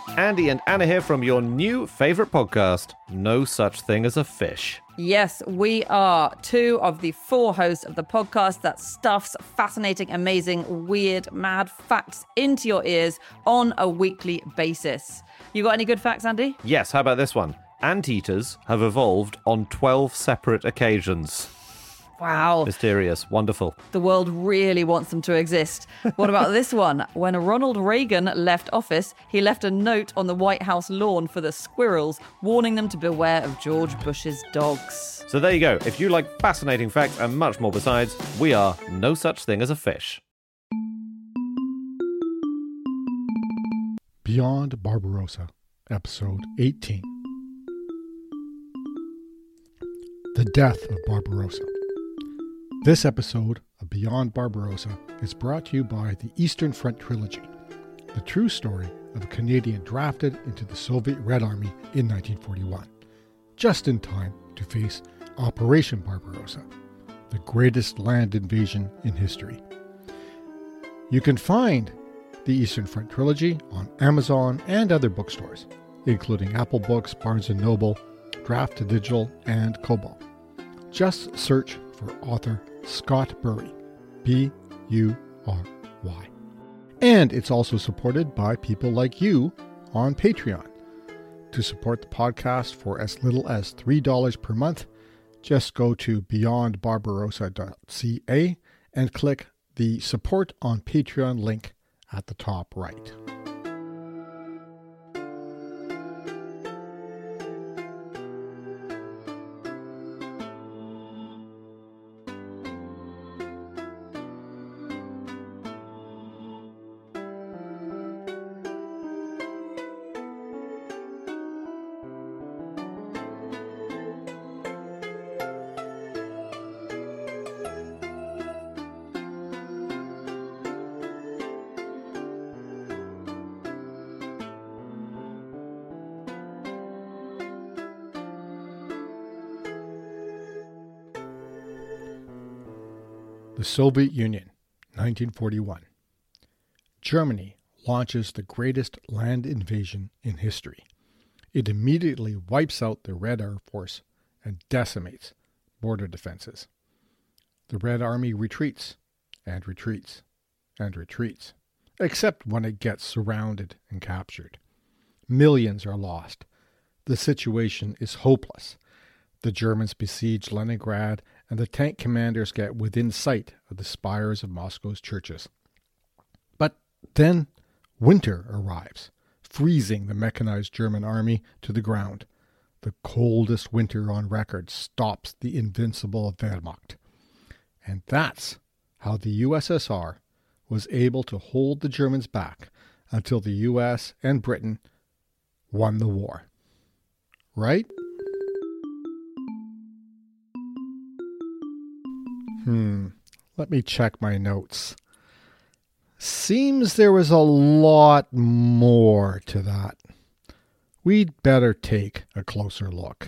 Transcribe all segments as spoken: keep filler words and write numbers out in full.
Andy and Anna here from your new favorite podcast, No Such Thing as a Fish. Yes, we are two of the four hosts of the podcast that stuffs fascinating, amazing, weird, mad facts into your ears on a weekly basis. You got any good facts, Andy? Yes, how about this one? Anteaters have evolved on twelve separate occasions. Wow. Mysterious. Wonderful. The world really wants them to exist. What about this one? When Ronald Reagan left office, he left a note on the White House lawn for the squirrels, warning them to beware of George Bush's dogs. So there you go. If you like fascinating facts and much more besides, we are No Such Thing as a Fish. Beyond Barbarossa, Episode eighteen. The Death of Barbarossa. This episode of Beyond Barbarossa is brought to you by the Eastern Front Trilogy, the true story of a Canadian drafted into the Soviet Red Army in nineteen forty-one, just in time to face Operation Barbarossa, the greatest land invasion in history. You can find the Eastern Front Trilogy on Amazon and other bookstores, including Apple Books, Barnes and Noble, Draft Digital, and Kobo. Just search for author Scott Bury, B U R Y. And it's also supported by people like you on Patreon. To support the podcast for as little as three dollars per month, just go to beyond barbarossa dot c a and click the Support on Patreon link at the top right. The Soviet Union, nineteen forty-one. Germany launches the greatest land invasion in history. It immediately wipes out the Red Air Force and decimates border defenses. The Red Army retreats and retreats and retreats, except when it gets surrounded and captured. Millions are lost. The situation is hopeless. The Germans besiege Leningrad, and the tank commanders get within sight of the spires of Moscow's churches. But then winter arrives, freezing the mechanized German army to the ground. The coldest winter on record stops the invincible Wehrmacht. And that's how the U S S R was able to hold the Germans back until the U S and Britain won the war. Right? Hmm, let me check my notes. Seems there was a lot more to that. We'd better take a closer look.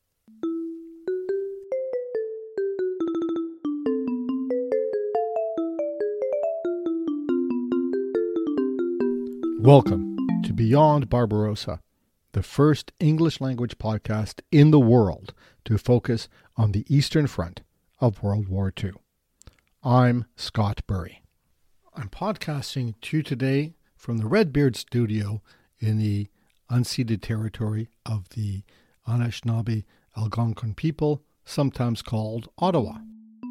Welcome to Beyond Barbarossa, the first English language podcast in the world to focus on the Eastern Front of World War Two. I'm Scott Bury. I'm podcasting to you today from the Redbeard studio in the unceded territory of the Anishinaabe Algonquin people, sometimes called Ottawa.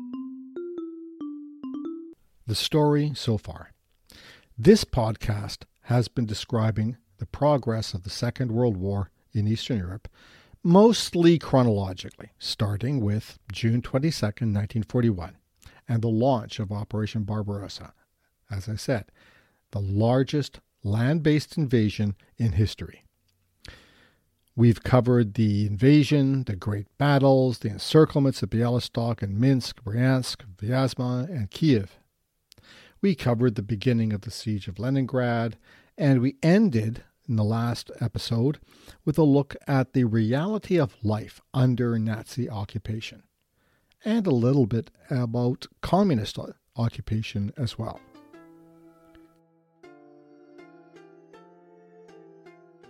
The story so far. This podcast has been describing the progress of the Second World War in Eastern Europe, mostly chronologically, starting with June twenty-second, nineteen forty-one, and the launch of Operation Barbarossa. As I said, the largest land-based invasion in history. We've covered the invasion, the great battles, the encirclements of Bialystok and Minsk, Bryansk, Vyazma, and Kiev. We covered the beginning of the siege of Leningrad, and we ended in the last episode with a look at the reality of life under Nazi occupation, and a little bit about communist occupation as well.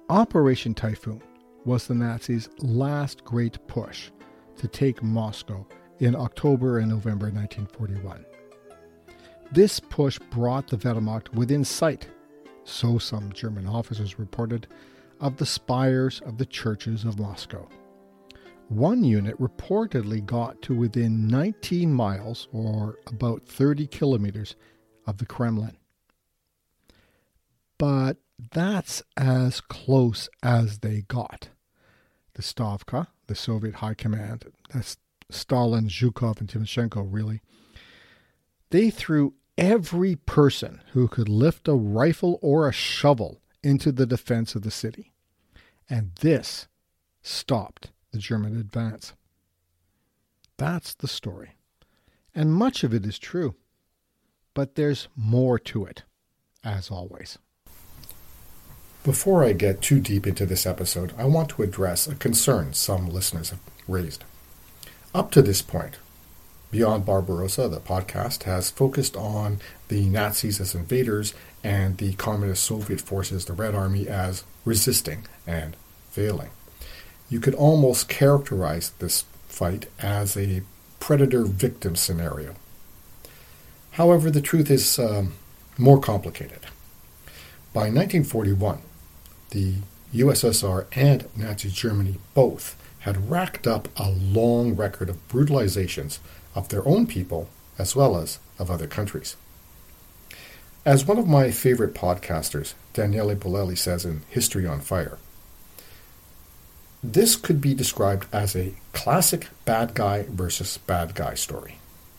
Operation Typhoon was the Nazis' last great push to take Moscow in October and November nineteen forty-one. This push brought the Wehrmacht within sight, so some German officers reported, of the spires of the churches of Moscow. One unit reportedly got to within nineteen miles, or about thirty kilometers, of the Kremlin. But that's as close as they got. The Stavka, the Soviet High Command, that's Stalin, Zhukov, and Timoshenko, really, they threw every person who could lift a rifle or a shovel into the defense of the city. And this stopped the German advance. That's the story. And much of it is true. But there's more to it, as always. Before I get too deep into this episode, I want to address a concern some listeners have raised. Up to this point, Beyond Barbarossa, the podcast, has focused on the Nazis as invaders and the Communist Soviet forces, the Red Army, as resisting and failing. You could almost characterize this fight as a predator-victim scenario. However, the truth is um, more complicated. By nineteen forty-one, the U S S R and Nazi Germany both had racked up a long record of brutalizations of their own people as well as of other countries. As one of my favorite podcasters, Daniele Bolelli, says in History on Fire, this could be described as a classic bad guy versus bad guy story.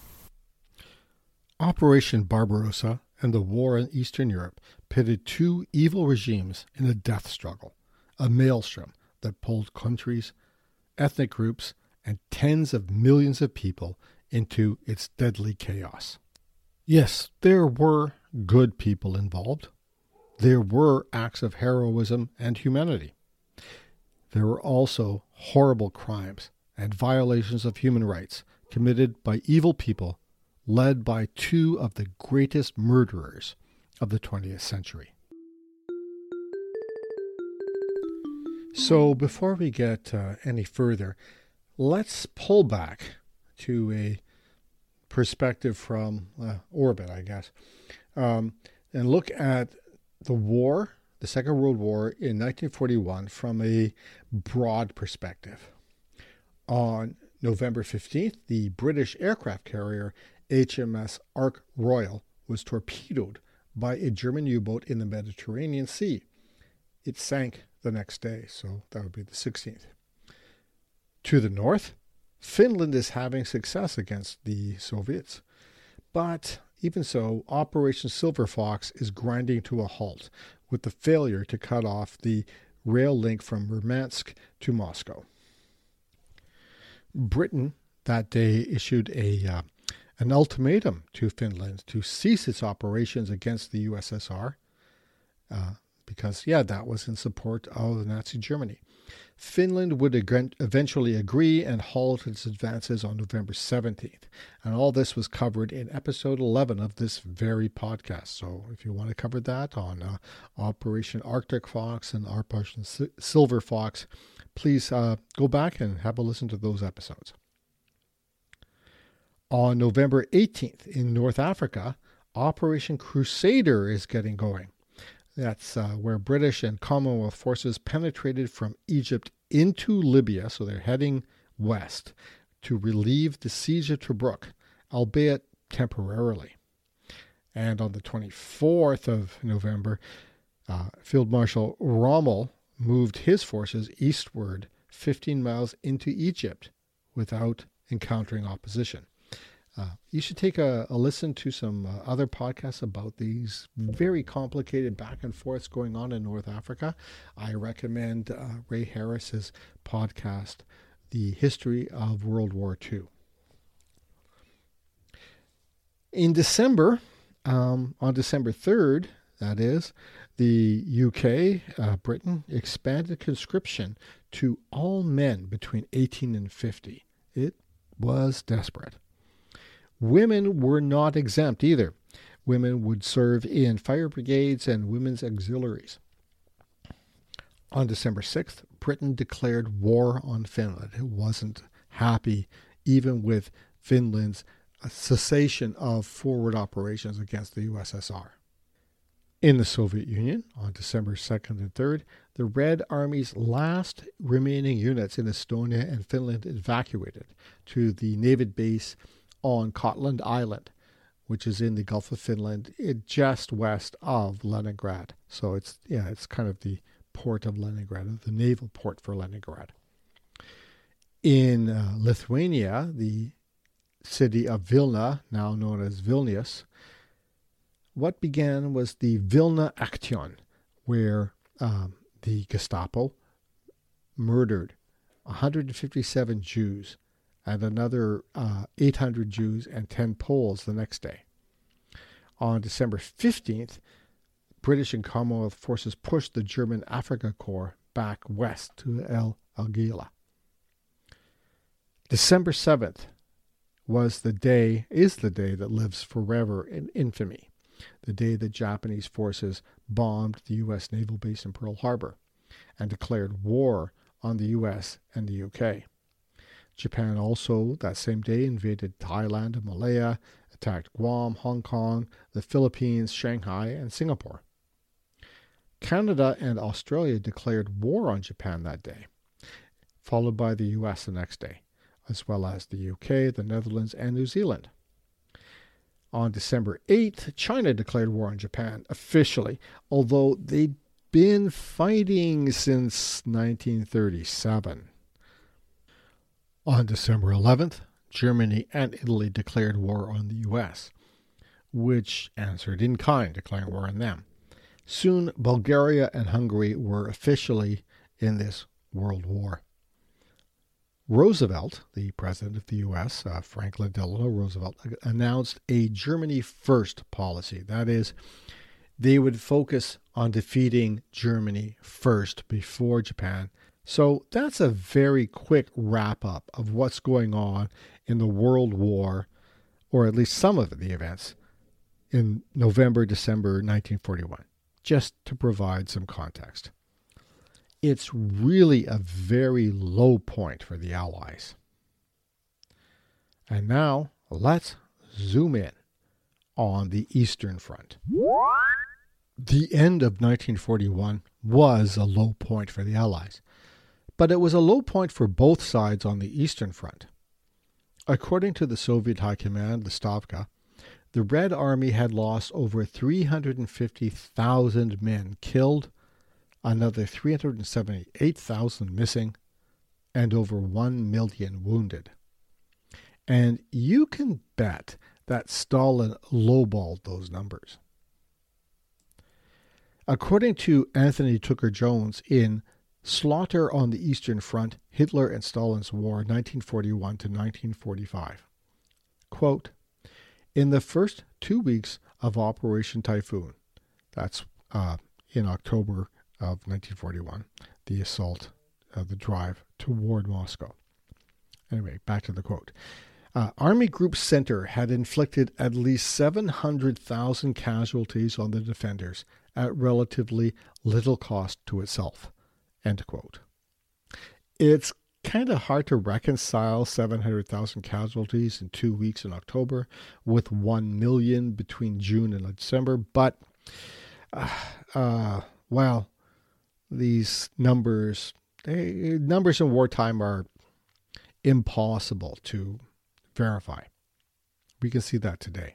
Operation Barbarossa and the war in Eastern Europe pitted two evil regimes in a death struggle, a maelstrom that pulled countries, ethnic groups, and tens of millions of people into its deadly chaos. Yes, there were good people involved. There were acts of heroism and humanity. There were also horrible crimes and violations of human rights committed by evil people led by two of the greatest murderers of the twentieth century. So before we get uh, any further, let's pull back to a perspective from uh, orbit, I guess, um, and look at the war, the Second World War in nineteen forty-one from a broad perspective. On November fifteenth, the British aircraft carrier H M S Ark Royal was torpedoed by a German U-boat in the Mediterranean Sea. It sank the next day, so that would be the sixteenth. To the north, Finland is having success against the Soviets. But even so, Operation Silver Fox is grinding to a halt with the failure to cut off the rail link from Murmansk to Moscow. Britain that day issued a uh, an ultimatum to Finland to cease its operations against the U S S R uh, because, yeah, that was in support of Nazi Germany. Finland would ag- eventually agree and halt its advances on November seventeenth. And all this was covered in episode eleven of this very podcast. So if you want to cover that on uh, Operation Arctic Fox and Operation S- Silver Fox, please uh, go back and have a listen to those episodes. On November eighteenth in North Africa, Operation Crusader is getting going. That's uh, where British and Commonwealth forces penetrated from Egypt into Libya, so they're heading west to relieve the siege of Tobruk, albeit temporarily. And on the twenty-fourth of November, uh, Field Marshal Rommel moved his forces eastward fifteen miles into Egypt without encountering opposition. Uh, you should take a, a listen to some uh, other podcasts about these very complicated back and forths going on in North Africa. I recommend uh, Ray Harris's podcast, The History of World War Two. In December, um, on December third, that is, the U K, uh, Britain, expanded conscription to all men between eighteen and fifty. It was desperate. Women were not exempt either. Women would serve in fire brigades and women's auxiliaries. On December sixth, Britain declared war on Finland. It wasn't happy even with Finland's cessation of forward operations against the U S S R. In the Soviet Union, on December second and third, the Red Army's last remaining units in Estonia and Finland evacuated to the naval base on Gotland Island, which is in the Gulf of Finland, just west of Leningrad. So it's yeah, it's kind of the port of Leningrad, the naval port for Leningrad. In uh, Lithuania, the city of Vilna, now known as Vilnius, what began was the Vilna Action, where um, the Gestapo murdered one hundred fifty-seven Jews and another uh, eight hundred Jews and ten Poles the next day. On December fifteenth, British and Commonwealth forces pushed the German Afrika Korps back west to El Agheila. December seventh was the day, is the day that lives forever in infamy. The day the Japanese forces bombed the U S naval base in Pearl Harbor and declared war on the U S and the U K. Japan also, that same day, invaded Thailand and Malaya, attacked Guam, Hong Kong, the Philippines, Shanghai, and Singapore. Canada and Australia declared war on Japan that day, followed by the U S the next day, as well as the U K, the Netherlands, and New Zealand. On December eighth, China declared war on Japan officially, although they'd been fighting since nineteen thirty-seven. On December eleventh, Germany and Italy declared war on the U S, which answered in kind, declaring war on them. Soon, Bulgaria and Hungary were officially in this world war. Roosevelt, the president of the U S, uh, Franklin Delano Roosevelt, announced a Germany first policy. That is, they would focus on defeating Germany first before Japan. So that's a very quick wrap-up of what's going on in the World War, or at least some of the events, in November, December nineteen forty-one, just to provide some context. It's really a very low point for the Allies. And now, let's zoom in on the Eastern Front. The end of nineteen forty-one was a low point for the Allies, but it was a low point for both sides on the Eastern Front. According to the Soviet High Command, the Stavka, the Red Army had lost over three hundred fifty thousand men killed, another three hundred seventy-eight thousand missing, and over one million wounded. And you can bet that Stalin lowballed those numbers. According to Anthony Tucker-Jones in Slaughter on the Eastern Front, Hitler and Stalin's War, nineteen forty-one to nineteen forty-five, quote, in the first two weeks of Operation Typhoon, that's uh, in October of nineteen forty-one, the assault, uh, the drive toward Moscow. Anyway, back to the quote. Uh, Army Group Center had inflicted at least seven hundred thousand casualties on the defenders at relatively little cost to itself. End quote. It's kind of hard to reconcile seven hundred thousand casualties in two weeks in October with one million between June and December, but, uh, uh, well, these numbers, they, numbers in wartime are impossible to verify. We can see that today.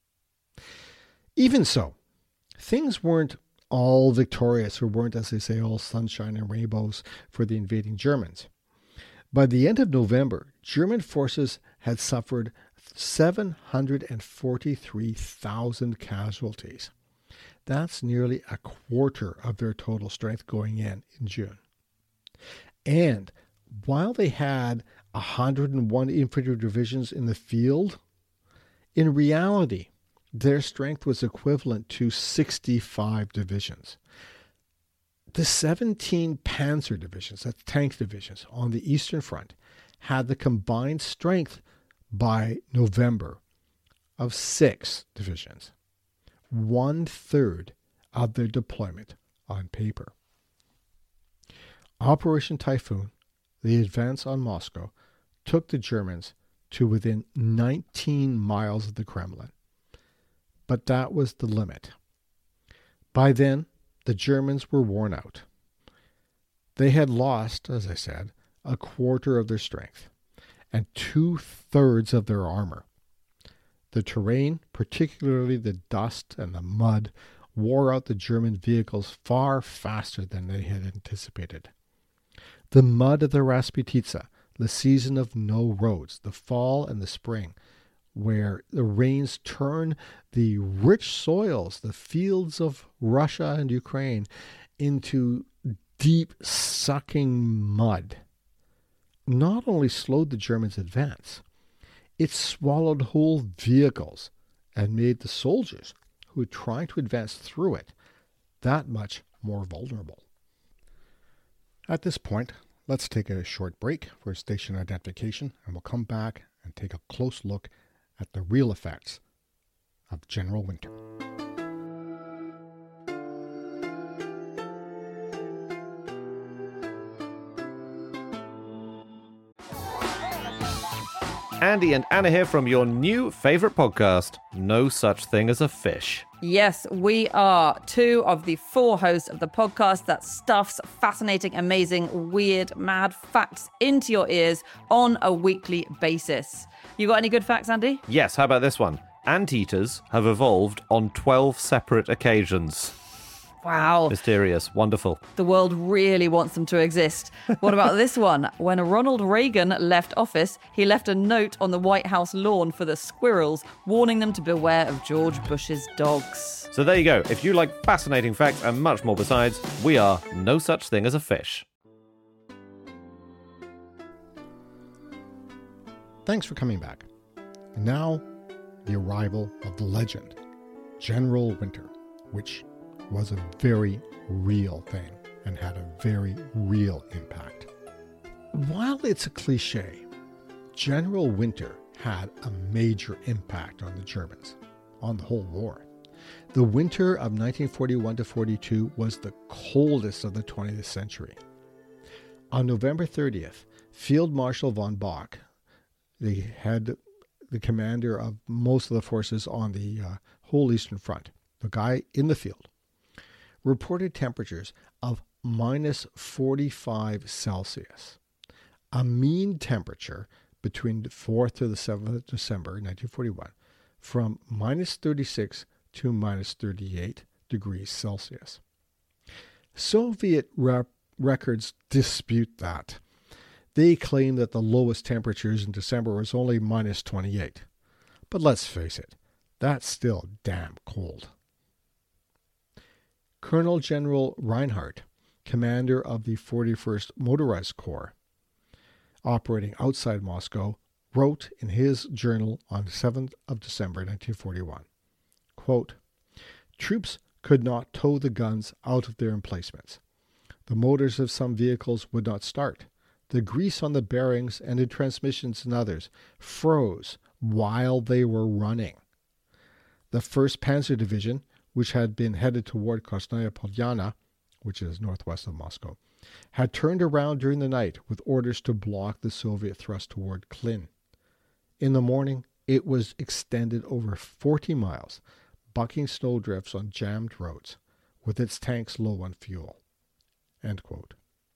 Even so, things weren't all victorious, or weren't, as they say, all sunshine and rainbows for the invading Germans. By the end of November, German forces had suffered seven hundred forty-three thousand casualties. That's nearly a quarter of their total strength going in in June. And while they had one hundred one infantry divisions in the field, in reality, their strength was equivalent to sixty-five divisions. The seventeen panzer divisions, that's tank divisions, on the Eastern Front had the combined strength by November of six divisions, one third of their deployment on paper. Operation Typhoon, the advance on Moscow, took the Germans to within nineteen miles of the Kremlin. But that was the limit. By then, the Germans were worn out. They had lost, as I said, a quarter of their strength and two-thirds of their armor. The terrain, particularly the dust and the mud, wore out the German vehicles far faster than they had anticipated. The mud of the Rasputitsa, the season of no roads, the fall and the spring, where the rains turn the rich soils, the fields of Russia and Ukraine, into deep, sucking mud, not only slowed the Germans' advance, it swallowed whole vehicles and made the soldiers who were trying to advance through it that much more vulnerable. At this point, let's take a short break for station identification, and we'll come back and take a close look at the real effects of General Winter. Andy and Anna here from your new favourite podcast, No Such Thing as a Fish. Yes, we are two of the four hosts of the podcast that stuffs fascinating, amazing, weird, mad facts into your ears on a weekly basis. You got any good facts, Andy? Yes, how about this one? Anteaters have evolved on twelve separate occasions. Wow. Mysterious. Wonderful. The world really wants them to exist. What about this one? When Ronald Reagan left office, he left a note on the White House lawn for the squirrels, warning them to beware of George Bush's dogs. So there you go. If you like fascinating facts and much more besides, we are No Such Thing as a Fish. Thanks for coming back. Now, the arrival of the legend, General Winter, which was a very real thing and had a very real impact. While it's a cliche, General Winter had a major impact on the Germans, on the whole war. The winter of nineteen forty-one to forty-two was the coldest of the twentieth century. On November thirtieth, Field Marshal von Bock, the head, the commander of most of the forces on the uh, whole Eastern Front, the guy in the field, reported temperatures of minus forty-five Celsius, a mean temperature between the fourth to the seventh of December nineteen forty-one, from minus thirty-six to minus thirty-eight degrees Celsius. Soviet rep- records dispute that. They claim that the lowest temperatures in December was only minus twenty-eight. But let's face it, that's still damn cold. Colonel General Reinhardt, commander of the forty-first Motorized Corps, operating outside Moscow, wrote in his journal on the seventh of December nineteen forty-one, quote, "Troops could not tow the guns out of their emplacements. The motors of some vehicles would not start. The grease on the bearings and in transmissions and others froze while they were running. The first Panzer Division, which had been headed toward Krasnaya Polyana, which is northwest of Moscow, had turned around during the night with orders to block the Soviet thrust toward Klin. In the morning, it was extended over forty miles, bucking snowdrifts on jammed roads, with its tanks low on fuel." End quote.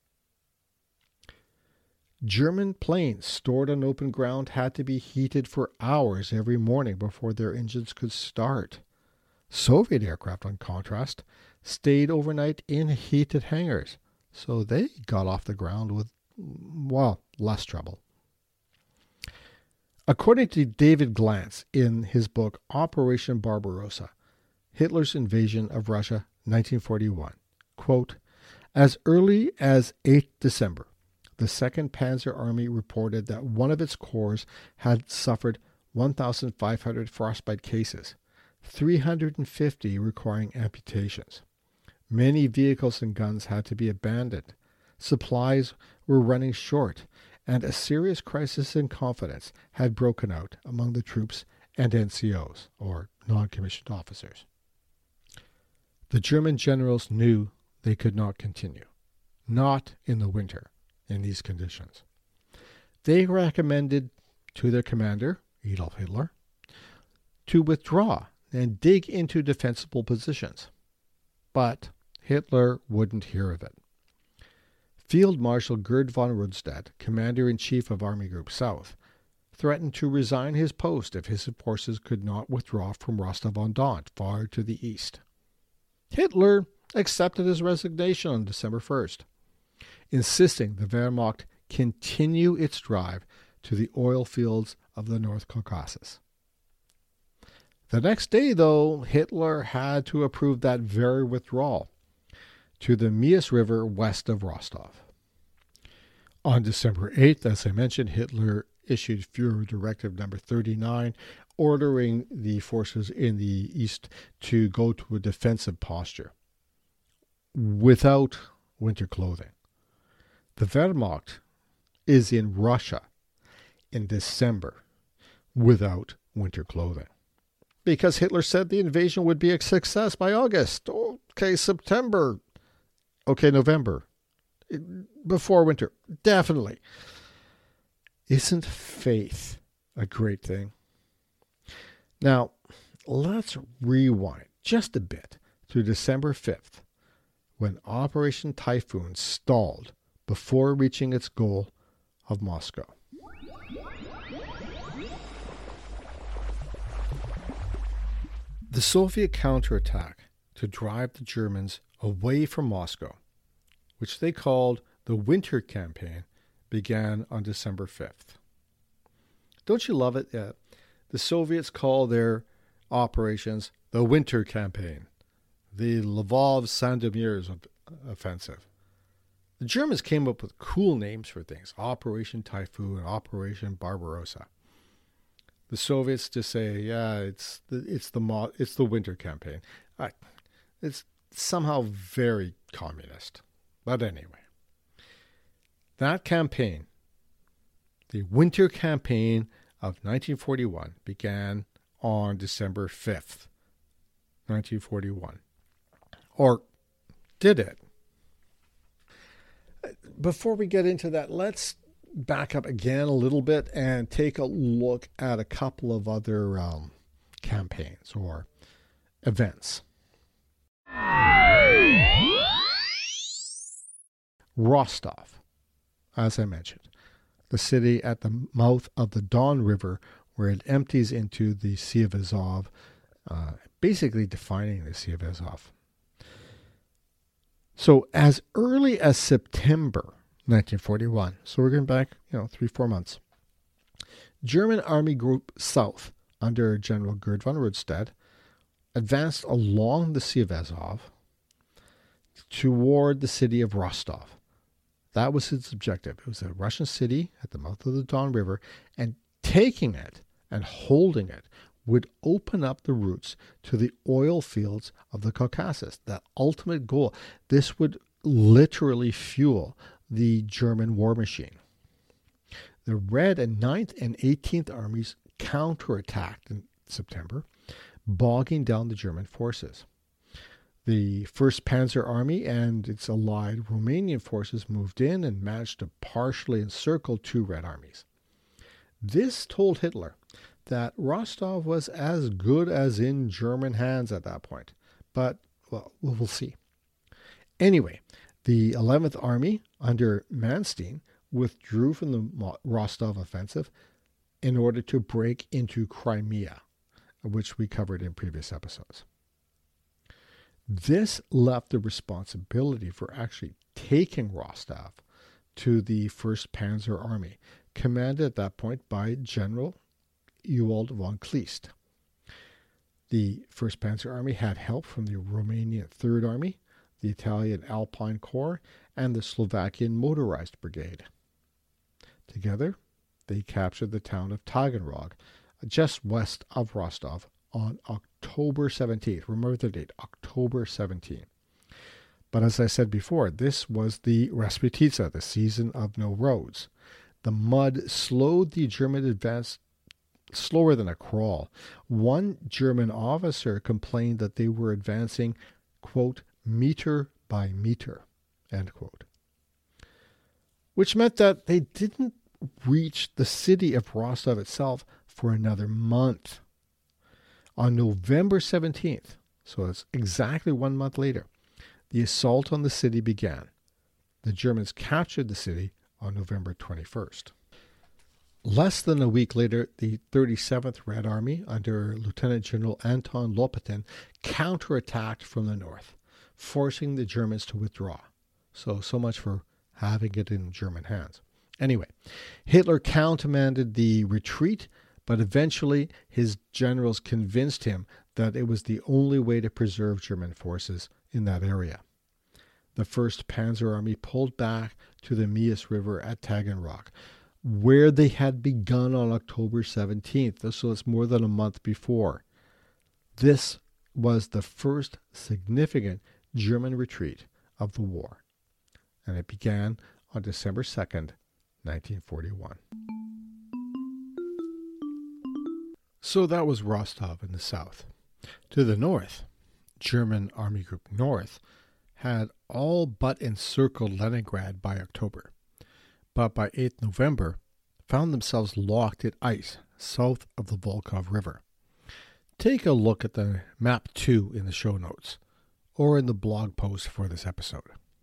German planes stored on open ground had to be heated for hours every morning before their engines could start. Soviet aircraft, on contrast, stayed overnight in heated hangars, so they got off the ground with, well, less trouble. According to David Glantz in his book Operation Barbarossa, Hitler's Invasion of Russia, nineteen forty-one, quote, "As early as the eighth of December, the Second Panzer Army reported that one of its corps had suffered one thousand five hundred frostbite cases, three hundred fifty requiring amputations. Many vehicles and guns had to be abandoned. Supplies were running short, and a serious crisis in confidence had broken out among the troops and N C Os, or non-commissioned officers. The German generals knew they could not continue. not in the winter in these conditions. They recommended to their commander, Adolf Hitler, to withdraw and dig into defensible positions. But Hitler wouldn't hear of it. Field Marshal Gerd von Rundstedt, commander-in-chief of Army Group South, threatened to resign his post if his forces could not withdraw from Rostov-on-Don, far to the east. Hitler accepted his resignation on December first, insisting the Wehrmacht continue its drive to the oil fields of the North Caucasus. The next day, though, Hitler had to approve that very withdrawal to the Mias River west of Rostov. On December eighth, as I mentioned, Hitler issued Führer Directive number thirty-nine, ordering the forces in the east to go to a defensive posture without winter clothing. The Wehrmacht is in Russia in December without winter clothing, because Hitler said the invasion would be a success by August. Okay, September. Okay, November. Before winter. Definitely. Isn't faith a great thing? Now, let's rewind just a bit to December fifth, when Operation Typhoon stalled before reaching its goal of Moscow. The Soviet counterattack to drive the Germans away from Moscow, which they called the Winter Campaign, began on December fifth. Don't you love it? Uh, the Soviets call their operations the Winter Campaign, the Lvov-Sandomierz offensive. The Germans came up with cool names for things: Operation Typhoon, Operation Barbarossa. The Soviets just say, "Yeah, it's the it's the mo- it's the Winter Campaign." I, it's somehow very communist, but anyway, that campaign, the Winter Campaign of nineteen forty-one, began on December fifth, nineteen forty-one, or did it? Before we get into that, let's back up again a little bit and take a look at a couple of other um, campaigns or events. Rostov, as I mentioned, the city at the mouth of the Don River, where it empties into the Sea of Azov, uh, basically defining the Sea of Azov. So as early as September nineteen forty-one, so we're going back, you know, three, four months, German Army Group South, under General Gerd von Rundstedt, advanced along the Sea of Azov toward the city of Rostov. That was its objective. It was a Russian city at the mouth of the Don River, and taking it and holding it would open up the routes to the oil fields of the Caucasus. That ultimate goal. This would literally fuel the German war machine. The Red and ninth and eighteenth Armies counterattacked in September, bogging down the German forces. The first Panzer Army and its allied Romanian forces moved in and managed to partially encircle two Red armies. This told Hitler that Rostov was as good as in German hands at that point. But, well, we'll see. Anyway, the eleventh Army under Manstein withdrew from the Rostov offensive in order to break into Crimea, which we covered in previous episodes. This left the responsibility for actually taking Rostov to the first Panzer Army, commanded at that point by General Ewald von Kleist. The first Panzer Army had help from the Romanian third Army, the Italian Alpine Corps, and the Slovakian Motorized Brigade. Together, they captured the town of Taganrog, just west of Rostov, on October seventeenth. Remember the date, October seventeenth. But as I said before, this was the Rasputitsa, the season of no roads. The mud slowed the German advance slower than a crawl. One German officer complained that they were advancing, quote, meter by meter, end quote. which meant that they didn't reach the city of Rostov itself for another month. On November seventeenth, so it's exactly one month later, the assault on the city began. The Germans captured the city on November twenty-first. Less than a week later, the thirty-seventh Red Army under Lieutenant General Anton Lopatin counterattacked from the north, forcing the Germans to withdraw. So, so much for having it in German hands. Anyway, Hitler countermanded the retreat, but eventually his generals convinced him that it was the only way to preserve German forces in that area. The first Panzer Army pulled back to the Mias River at Taganrog, where they had begun on October seventeenth, so it's more than a month before. This was the first significant German retreat of the war, and it began on December second, nineteen forty-one. So that was Rostov in the south. To the north, German Army Group North had all but encircled Leningrad by October, but by eighth November found themselves locked in ice south of the Volkhov River. Take a look at the map two in the show notes or in the blog post for this episode.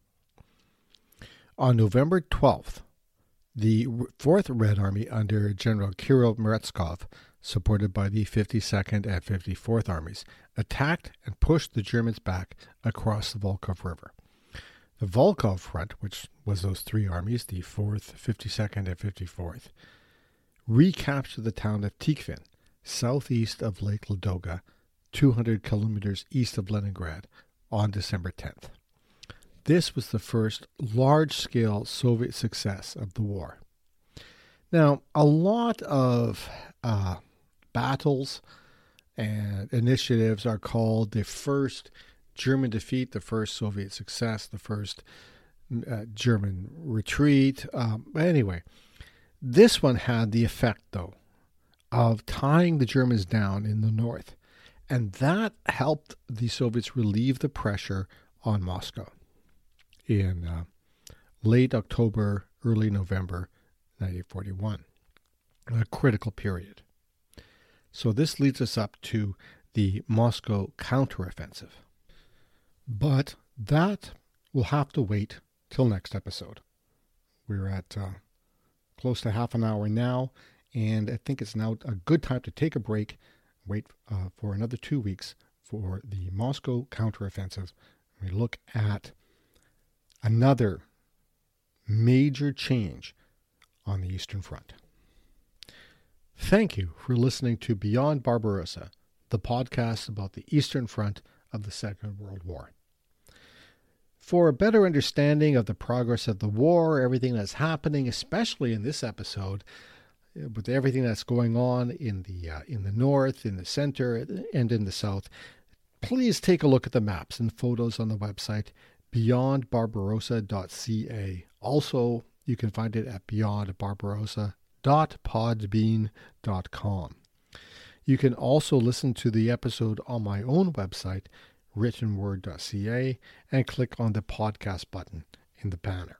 On November twelfth, the fourth Red Army under General Kirill Merezkov, supported by the fifty-second and fifty-fourth Armies, attacked and pushed the Germans back across the Volkhov River. The Volkhov Front, which was those three armies, the fourth, fifty-second, and fifty-fourth, recaptured the town of Tikhvin, southeast of Lake Ladoga, two hundred kilometers east of Leningrad, on December tenth. This was the first large-scale Soviet success of the war. Now, a lot of uh, battles and initiatives are called the first German defeat, the first Soviet success, the first uh, German retreat. Um, anyway, this one had the effect, though, of tying the Germans down in the north, and that helped the Soviets relieve the pressure on Moscow in uh, late October, early November nineteen forty-one, a critical period. So this leads us up to the Moscow counteroffensive. But that will have to wait till next episode. We're at uh, close to half an hour now, and I think it's now a good time to take a break, wait uh, for another two weeks for the Moscow counteroffensive. We look at another major change on the Eastern Front. Thank you for listening to Beyond Barbarossa, the podcast about the Eastern Front of the Second World War. For a better understanding of the progress of the war, everything that's happening, especially in this episode, with everything that's going on in the uh, in the north, in the center, and in the south, please take a look at the maps and photos on the website beyond barbarossa dot c a. Also, you can find it at beyond barbarossa dot podbean dot com. You can also listen to the episode on my own website, written word dot c a, and click on the podcast button in the banner.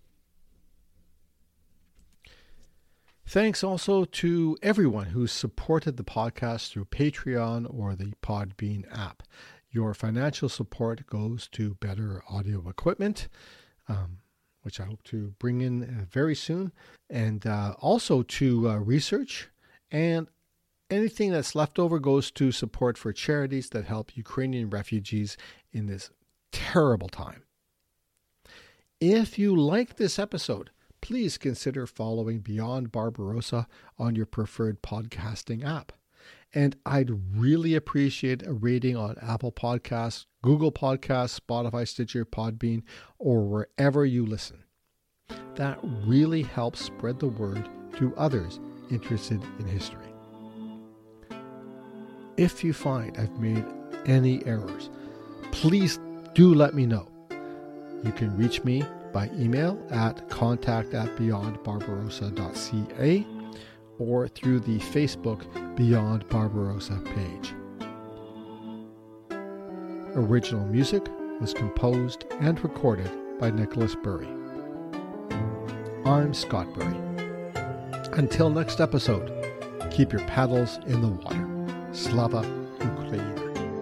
Thanks also to everyone who's supported the podcast through Patreon or the Podbean app. Your financial support goes to better audio equipment, um, which I hope to bring in uh, very soon, and uh, also to uh, research, and anything that's left over goes to support for charities that help Ukrainian refugees in this terrible time. If you like this episode, please consider following Beyond Barbarossa on your preferred podcasting app. And I'd really appreciate a rating on Apple Podcasts, Google Podcasts, Spotify, Stitcher, Podbean, or wherever you listen. That really helps spread the word to others interested in history. If you find I've made any errors, please do let me know. You can reach me by email at contact at beyond barbarossa dot c a or through the Facebook Beyond Barbarossa page. Original music was composed and recorded by Nicholas Burry. I'm Scott Berry. Until next episode, keep your paddles in the water. Slava Ukraina.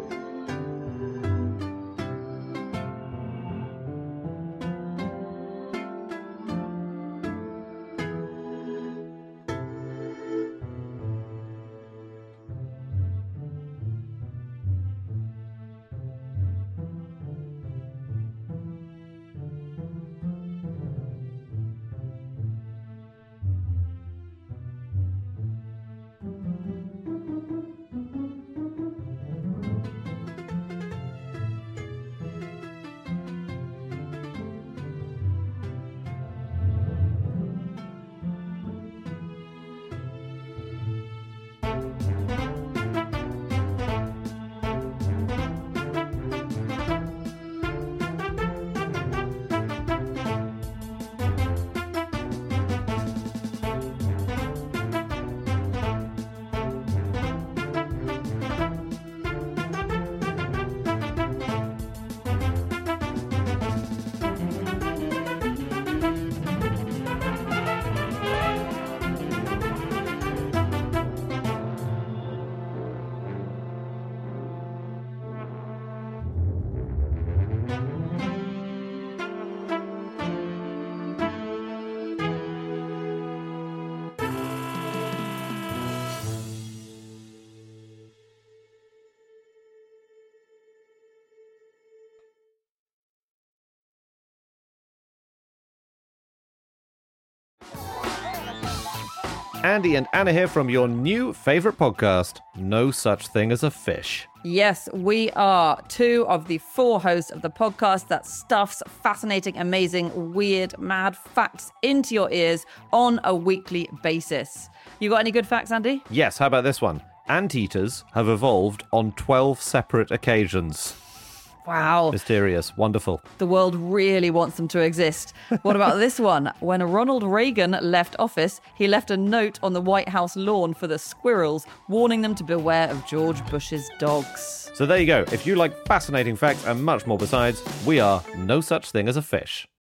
Andy and Anna here from your new favourite podcast, No Such Thing as a Fish. Yes, we are two of the four hosts of the podcast that stuffs fascinating, amazing, weird, mad facts into your ears on a weekly basis. You got any good facts, Andy? Yes, how about this one? Anteaters have evolved on twelve separate occasions. Wow. Mysterious. Wonderful. The world really wants them to exist. What about this one? When Ronald Reagan left office, he left a note on the White House lawn for the squirrels, warning them to beware of George Bush's dogs. So there you go. If you like fascinating facts and much more besides, we are No Such Thing as a Fish.